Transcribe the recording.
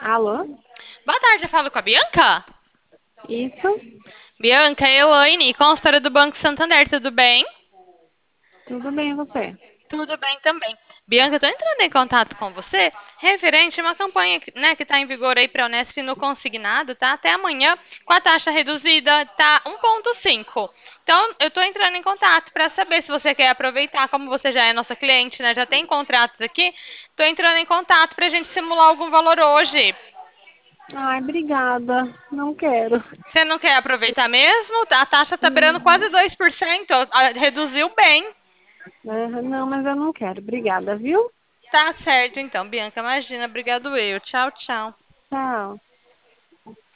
Alô? Boa tarde, eu falo com a Bianca? Isso? Bianca, Elaine, consultora do Banco Santander, tudo bem? Tudo bem, e você? Tudo bem também. Bianca, eu tô entrando em contato com você referente a uma campanha que está em vigor aí para a Unesp no consignado, tá? Até amanhã, com a taxa reduzida, tá 1,5. Então, eu tô entrando em contato para saber se você quer aproveitar, como você já é nossa cliente, né? Já tem contratos aqui. Tô entrando em contato para a gente simular algum valor hoje. Ai, obrigada. Não quero. Você não quer aproveitar mesmo? A taxa está beirando quase Uhum. 2%. Reduziu bem. Não, mas eu não quero. Obrigada, viu? Tá certo, então, Bianca. Imagina. Obrigado eu. Tchau, tchau. Tchau.